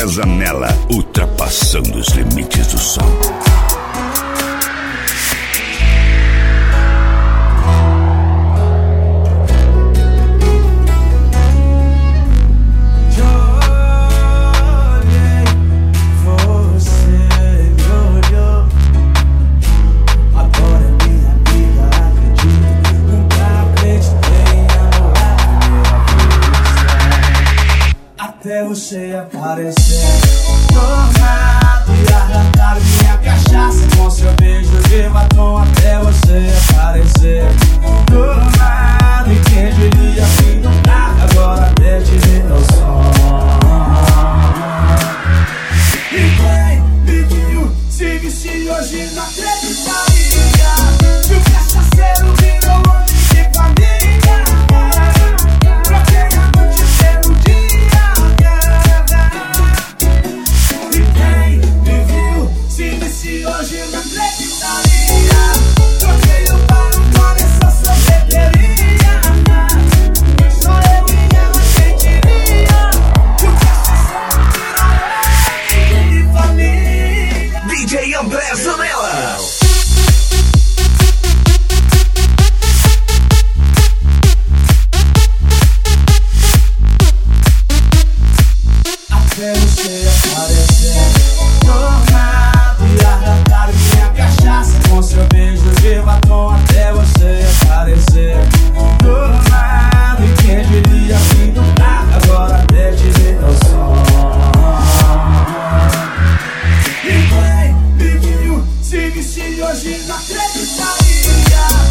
André Zanella, ultrapassando os limites do som. Até você aparecer, tomado e arrancar minha cachaça com seu beijo de batom. Até você aparecer, tomado, e quem diria assim no carro, agora até te ver no som. E quem me viu se vestir hoje não acreditaria que o cachaceiro virou homem de família. Troquei a noite pelo dia. Se hoje não acreditaria, troquei o barulho por essa sorveteria. Só eu e ela quem diria que o cachaceiro virou de família. DJ André Zanella. Até você aparecer, tomado e arrancar minha cachaça com seu beijo de batom. Até você aparecer, tomado, e quem diria assim do carro, agora até te ver no som. E quem me viu se vestir hoje não acreditaria